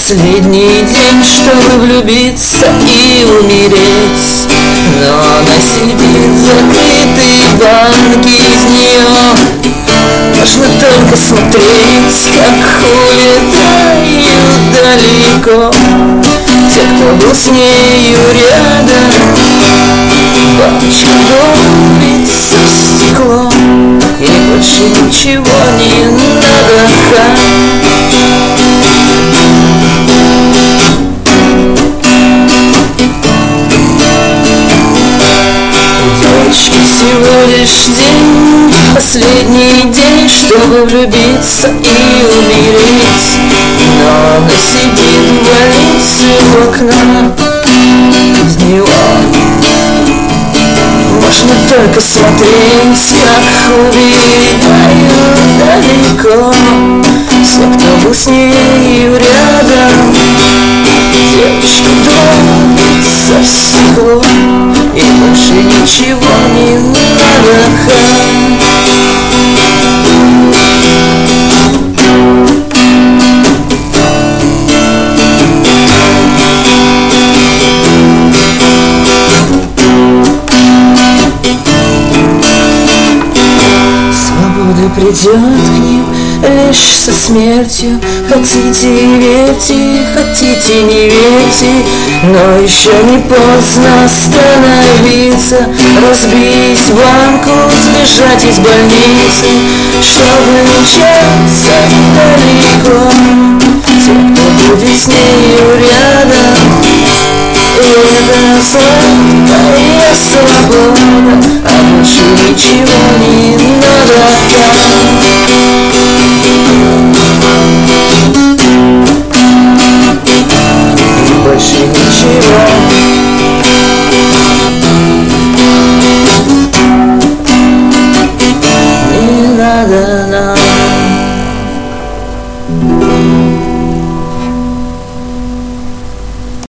Последний день, чтобы влюбиться и умереть. Но она сидит в закрытой банке, из нее можно только смотреть, как улетают далеко те, кто был с нею рядом. Баночка говорится в стекло, и больше ничего не надо. Всего лишь день, последний день, чтобы влюбиться и умереть. Но она сидит в больнице у окна, из него можно только смотреть, как улетают далеко все, кто был с нею рядом. Девочка думается в стекло, и больше ничего не надо. Свобода придет к ним лишь со смертью. Хотите верьте, хотите не верьте, но еще не поздно остановиться, разбить банку, сбежать из больницы, чтобы мчаться далеко. Те, кто будет с нею рядом, и это самая свобода, а больше ничего не надо. Больше ничего.